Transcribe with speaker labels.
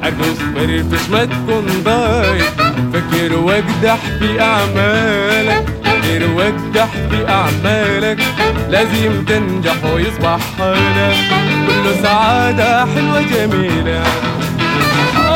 Speaker 1: عروس فرفش ما تكون ضايق، فكر واجدح في أعمالك، فكر واجدح في أعمالك، لازم تنجح ويصبح حالك كله سعادة حلوة جميلة.